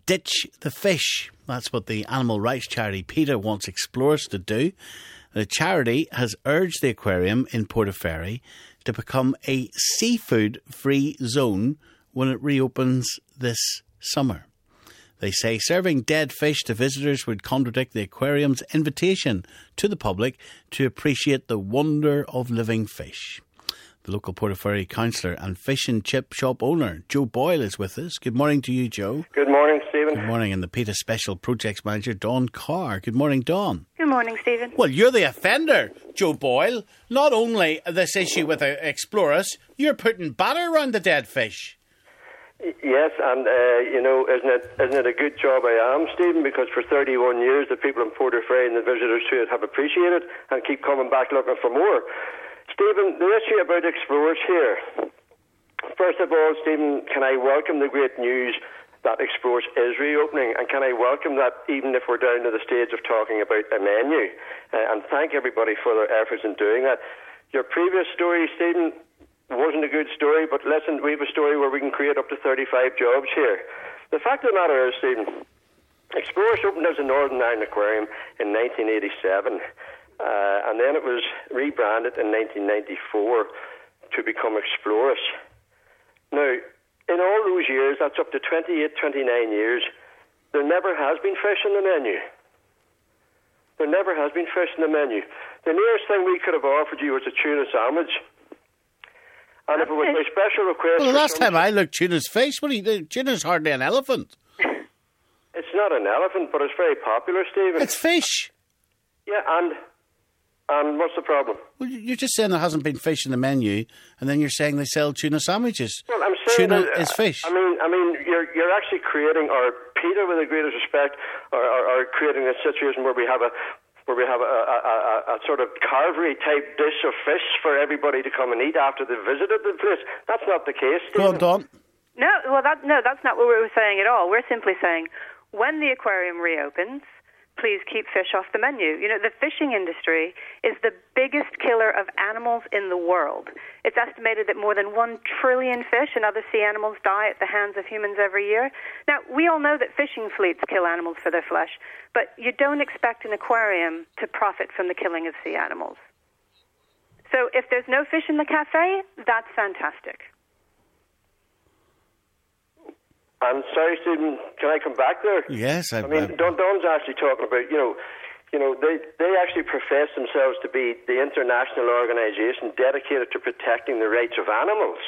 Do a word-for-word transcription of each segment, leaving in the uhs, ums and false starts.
Ditch the fish. That's what the animal rights charity PETA wants explorers to do. The charity has urged the aquarium in Portaferry to become a seafood-free zone when it reopens this summer. They say serving dead fish to visitors would contradict the aquarium's invitation to the public to appreciate the wonder of living fish. The local Portaferry councillor and fish and chip shop owner, Joe Boyle, is with us. Good morning to you, Joe. Good morning, Stephen. Good morning. And the PETA Special Projects Manager, Dawn Carr. Good morning, Dawn. Good morning, Stephen. Well, you're the offender, Joe Boyle. Not only this issue with uh, explorers, you're putting batter around the dead fish. Yes, and, uh, you know, isn't it isn't it a good job I am, Stephen, because for thirty-one years the people in Portaferry and the visitors to it have appreciated and keep coming back looking for more. Stephen, the issue about explorers here. First of all, Stephen, can I welcome the great news that Explorers is reopening, and can I welcome that even if we're down to the stage of talking about a menu, uh, and thank everybody for their efforts in doing that. Your previous story, Stephen, wasn't a good story, but listen, we have a story where we can create up to thirty-five jobs here. The fact of the matter is, Stephen, Explorers opened as a Northern Ireland Aquarium in nineteen eighty-seven, uh, and then it was rebranded in nineteen ninety-four to become Explorers. Now, in all those years, that's up to twenty-eight, twenty-nine years, there never has been fish on the menu. There never has been fish on the menu. The nearest thing we could have offered you was a tuna sandwich. And if it was my special request... Well, the last time I looked, tuna's fish. What do you, tuna's hardly an elephant. It's not an elephant, but it's very popular, Stephen. It's fish. Yeah, and and what's the problem? Well, you're just saying there hasn't been fish in the menu, and then you're saying they sell tuna sandwiches. Well, I'm saying tuna that, is fish. I mean, I mean, you're you're actually creating, or PETA, with the greatest respect, are, are, are creating a situation where we have a where we have a, a, a, a sort of carvery-type dish of fish for everybody to come and eat after they've visited the place. That's not the case, Stephen. Go on, Dawn. No, well, that, no, that's not what we were saying at all. We're simply saying, when the aquarium reopens, please keep fish off the menu. You know, the fishing industry is the biggest killer of animals in the world. It's estimated that more than one trillion fish and other sea animals die at the hands of humans every year. Now, we all know that fishing fleets kill animals for their flesh, but you don't expect an aquarium to profit from the killing of sea animals. So if there's no fish in the cafe, that's fantastic. I'm sorry, Stephen, can I come back there? Yes. I, I mean, Don, Don's actually talking about, you know, you know, they, they actually profess themselves to be the international organisation dedicated to protecting the rights of animals.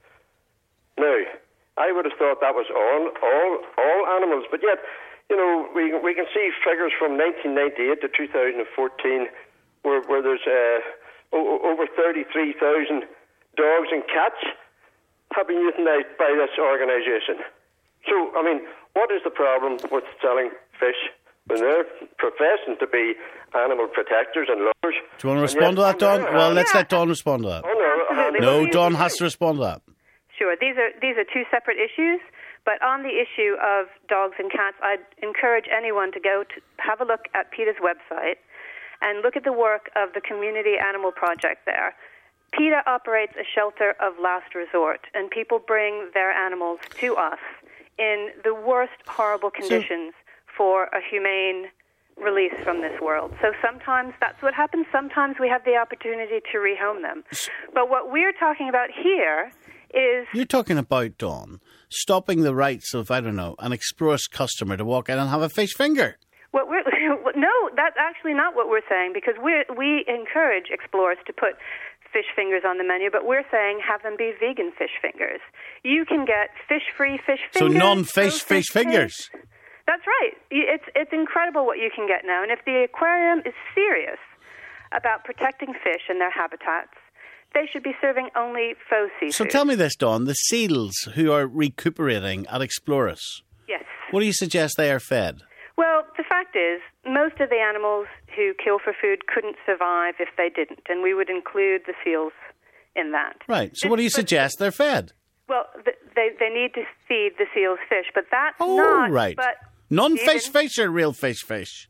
Now, I would have thought that was all, all, all animals, but yet, you know, we we can see figures from nineteen ninety-eight to two thousand fourteen where, where there's uh, o- over thirty-three thousand dogs and cats have been euthanized by this organisation. So, I mean, what is the problem with selling fish when they're professing to be animal protectors and lovers? Do you want to respond to that, Dawn? Well, let's yeah. let Dawn respond to that. Oh, no, Absolutely. No, Well, Dawn has to respond to that. Sure, these are these are two separate issues. But on the issue of dogs and cats, I'd encourage anyone to go to have a look at PETA's website and look at the work of the Community Animal Project there. PETA operates a shelter of last resort, and people bring their animals to us in the worst horrible conditions so, for a humane release from this world. So sometimes that's what happens. Sometimes we have the opportunity to rehome them. But what we're talking about here is... You're talking about, Dawn, stopping the rights of, I don't know, an Explorers customer to walk in and have a fish finger. What we're, no, that's actually not what we're saying, because we we encourage Explorers to put fish fingers on the menu, but we're saying have them be vegan fish fingers. You can get fish-free fish fingers. So non-fish fish fingers. That's right. It's it's incredible what you can get now. And if the aquarium is serious about protecting fish and their habitats, they should be serving only faux seafood. So tell me this, Dawn, the seals who are recuperating at Explorers, yes. What do you suggest they are fed? Well, the fact is, most of the animals who kill for food couldn't survive if they didn't, and we would include the seals in that. Right. So what do you suggest they're fed? Well, they they need to feed the seals fish, but that's oh, not... right. But non-fish fish or real fish fish?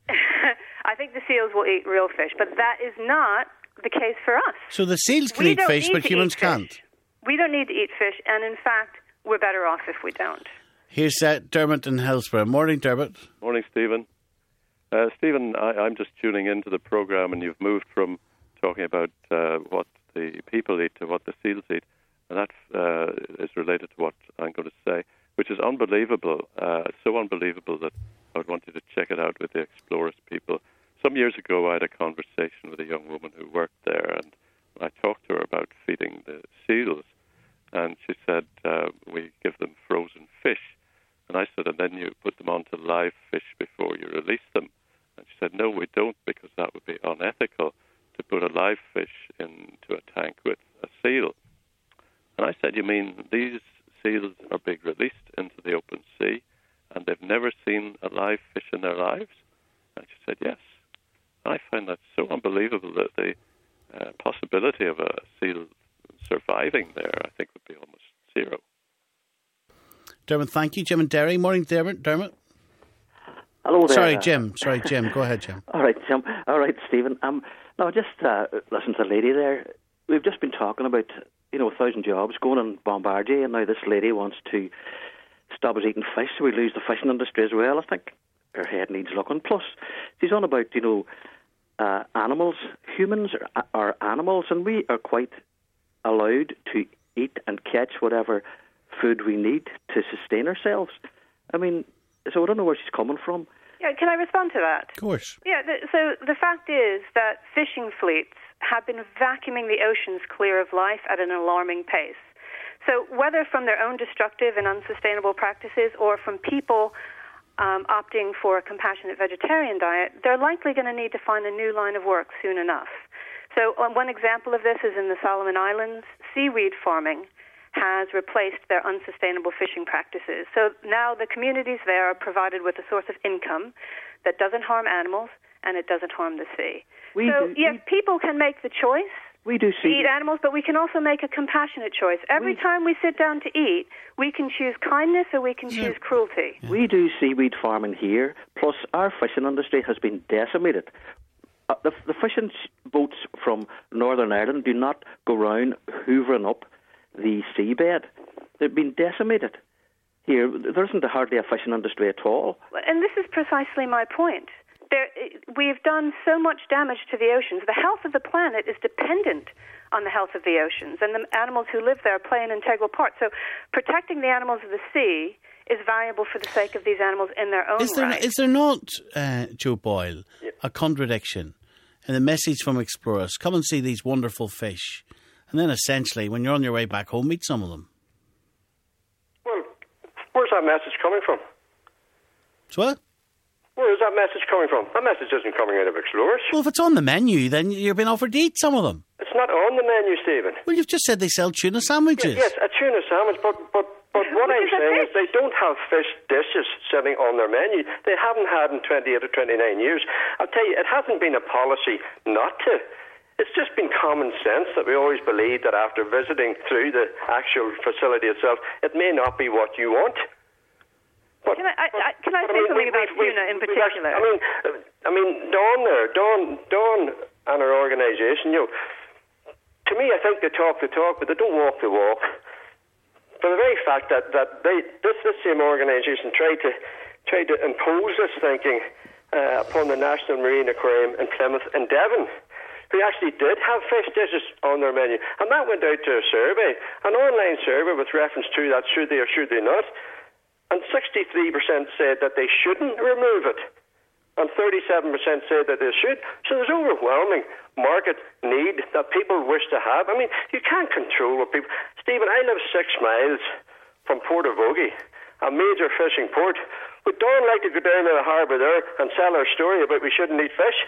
I think the seals will eat real fish, but that is not the case for us. So the seals can we eat fish, but humans fish. can't? We don't need to eat fish, and in fact, we're better off if we don't. Here's uh, Dermot in Hillsborough. Morning, Dermot. Morning, Stephen. Uh, Stephen, I, I'm just tuning into the programme, and you've moved from talking about uh, what the people eat to what the seals eat, and that uh, is related to what I'm going to say, which is unbelievable, uh, so unbelievable that I would want you to check it out with the Explorers people. Some years ago, I had a conversation with a young woman who worked there, and I talked to her about feeding the seals, and she said, uh, we give them frozen fish. And I said, and then you put them onto live fish before you release them. And she said, no, we don't, because that would be unethical to put a live fish into a tank with a seal. And I said, you mean these seals are being released into the open sea and they've never seen a live fish in their lives? And she said, yes. I find that so unbelievable that the uh, possibility of a seal surviving there, I think, would be almost zero. Dermot, thank you. Jim and Derry. Morning, Dermot. Dermot. Hello there. Sorry, Jim. Sorry, Jim. Go ahead, Jim. All right, Jim. All right, Stephen. Um, now, just uh, listen to the lady there. We've just been talking about, you know, a thousand jobs going in Bombardier, and now this lady wants to stop us eating fish, so we lose the fishing industry as well. I think her head needs looking. Plus, she's on about, you know, uh, animals. Humans are, are animals, and we are quite allowed to eat and catch whatever food we need to sustain ourselves. I mean, so I don't know where she's coming from. Yeah, can I respond to that? Of course. Yeah, the, so the fact is that fishing fleets have been vacuuming the oceans clear of life at an alarming pace. So whether from their own destructive and unsustainable practices or from people um, opting for a compassionate vegetarian diet, they're likely going to need to find a new line of work soon enough. So um, one example of this is in the Solomon Islands. Seaweed farming has replaced their unsustainable fishing practices. So now the communities there are provided with a source of income that doesn't harm animals and it doesn't harm the sea. We so, do, yes, we, people can make the choice we do to eat animals, but we can also make a compassionate choice. Every we, time we sit down to eat, we can choose kindness or we can yeah. choose cruelty. Yeah. We do seaweed farming here, plus our fishing industry has been decimated. Uh, the, the fishing boats from Northern Ireland do not go round hoovering up the seabed. They've been decimated. Here, there isn't hardly a fishing industry at all. And this is precisely my point. There, we've done so much damage to the oceans. The health of the planet is dependent on the health of the oceans, and the animals who live there play an integral part. So protecting the animals of the sea is valuable for the sake of these animals in their own is there, right. Is there not, uh, Joe Boyle, yeah. a contradiction in the message from Explorers? Come and see these wonderful fish. And then essentially, when you're on your way back home, eat some of them. Well, where's that message coming from? So what? Where is that message coming from? That message isn't coming out of Explorers. Well, if it's on the menu, then you're being offered to eat some of them. It's not on the menu, Stephen. Well, you've just said they sell tuna sandwiches. Yes, yes, a tuna sandwich, but but but what I'm saying is they don't have fish dishes sitting on their menu. They haven't had in twenty-eight or twenty-nine years. I'll tell you, it hasn't been a policy not to. It's just been common sense that we always believe that after visiting through the actual facility itself, it may not be what you want. But, can I, I, but, can I but, say I mean, something we, about we, tuna we, in we, particular? I mean, I mean, Dawn there, Dawn, Dawn and her organisation, you know, to me, I think they talk the talk, but they don't walk the walk. For the very fact that, that they, this, this same organisation tried to tried to impose this thinking uh, upon the National Marine Aquarium in Plymouth and Devon, who actually did have fish dishes on their menu. And that went out to a survey, an online survey with reference to that, should they or should they not. And sixty-three percent said that they shouldn't remove it. And thirty-seven percent said that they should. So there's overwhelming market need that people wish to have. I mean, you can't control what people... Stephen, I live six miles from Port of Ogie, a major fishing port. Would Dawn like to go down to the harbour there and sell her story about we shouldn't eat fish?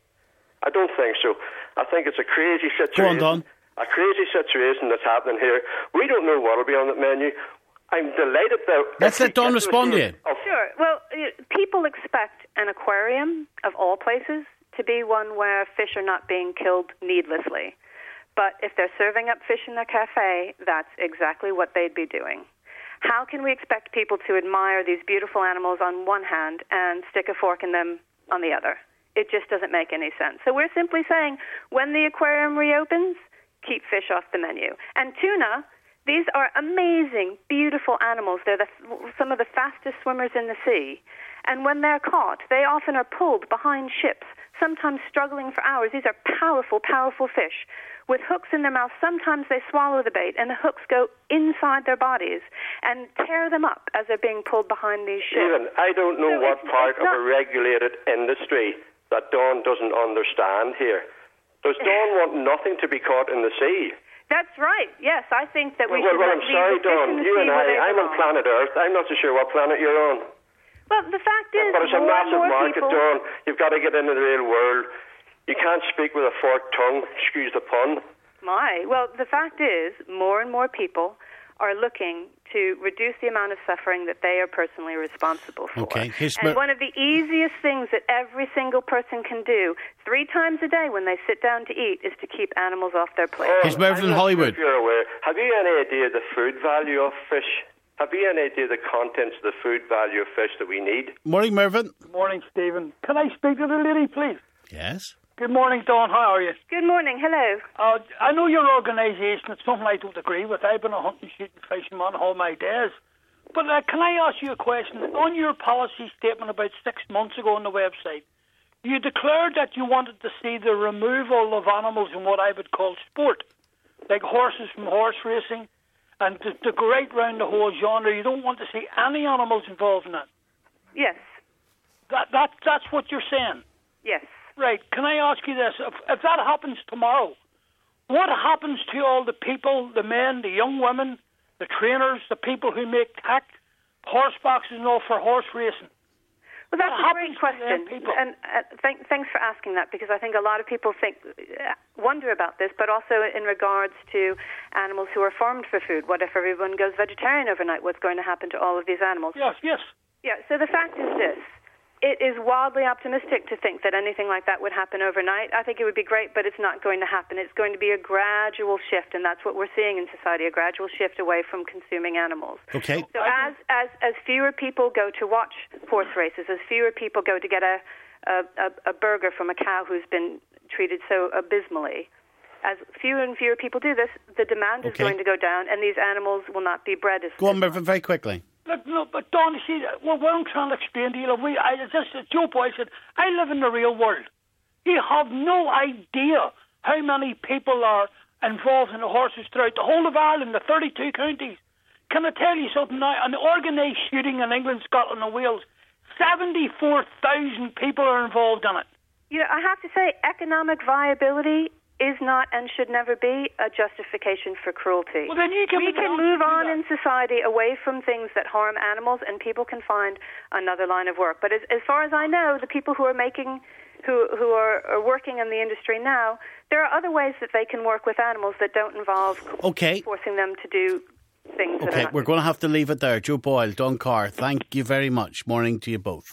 I don't think so. I think it's a crazy situation. Go on, Don. A crazy situation that's happening here. We don't know what will be on the menu. I'm delighted that... Let's let Don respond to you. Sure. Well, people expect an aquarium, of all places, to be one where fish are not being killed needlessly. But if they're serving up fish in their cafe, that's exactly what they'd be doing. How can we expect people to admire these beautiful animals on one hand and stick a fork in them on the other? It just doesn't make any sense. So we're simply saying, when the aquarium reopens, keep fish off the menu. And tuna, These are amazing, beautiful animals. They're the, some of the fastest swimmers in the sea. And when they're caught, they often are pulled behind ships, sometimes struggling for hours. These are powerful, powerful fish with hooks in their mouths. Sometimes they swallow the bait, and the hooks go inside their bodies and tear them up as they're being pulled behind these ships. Stephen, I don't know So what it's- part it's of not- a regulated industry that Dawn doesn't understand here. Does Dawn want nothing to be caught in the sea? That's right. Yes, I think that we well, should well, let I'm these sorry, fish in Dawn. the You sea and where I, they I'm on belong. planet Earth. I'm not so sure what planet you're on. Well, the fact is, But it's a more and massive more market, people... Dawn. You've got to get into the real world. You can't speak with a forked tongue, excuse the pun. My. Well, the fact is, more and more people are looking to reduce the amount of suffering that they are personally responsible for. Okay, here's and Mer- one of the easiest things that every single person can do three times a day when they sit down to eat is to keep animals off their plate. Here's Mervyn I'm in not sure Hollywood. if you're aware. Have you any idea of the food value of fish? Have you any idea of the contents of the food value of fish that we need? Morning, Mervyn. Morning, Stephen. Can I speak to the lady, please? Yes. Good morning, Dawn. How are you? Good morning. Hello. Uh, I know your organisation. It's something I don't agree with. I've been a hunting, shooting, fishing man all my days. But uh, can I ask you a question? On your policy statement about six months ago on the website, you declared that you wanted to see the removal of animals in what I would call sport, like horses from horse racing, and to, to go right round the whole genre. You don't want to see any animals involved in that. Yes. That, that that's what you're saying. Yes. Right, can I ask you this? If, if that happens tomorrow, what happens to all the people, the men, the young women, the trainers, the people who make tack, horse boxes and all for horse racing? Well, that's What a great happens to them question, people? and uh, th- thanks for asking that, because I think a lot of people think, uh, wonder about this, but also in regards to animals who are farmed for food. What if everyone goes vegetarian overnight? What's going to happen to all of these animals? Yes, yes. Yeah, so the fact is this. It is wildly optimistic to think that anything like that would happen overnight. I think it would be great, but it's not going to happen. It's going to be a gradual shift, and that's what we're seeing in society, a gradual shift away from consuming animals. Okay. So as, as, as fewer people go to watch horse races, as fewer people go to get a, a, a, a burger from a cow who's been treated so abysmally, as fewer and fewer people do this, the demand is Okay. going to go down, and these animals will not be bred as... Go on, Mervyn, very quickly. Look, no, but Don, you see, well, what I'm trying to explain to you, look, we, I just, Joe Boy said, I live in the real world. You have no idea how many people are involved in the horses throughout the whole of Ireland, the thirty-two counties. Can I tell you something now? An organised shooting in England, Scotland and Wales, seventy-four thousand people are involved in it. You know, I have to say, economic viability is not and should never be a justification for cruelty. Well, then you can we move can on move to on that. in society away from things that harm animals, and people can find another line of work. But as, as far as I know, the people who are making, who who are, are working in the industry now, there are other ways that they can work with animals that don't involve Okay. forcing them to do things. that are Okay, not we're going to have to leave it there. Joe Boyle, Don Carr, thank you very much. Morning to you both.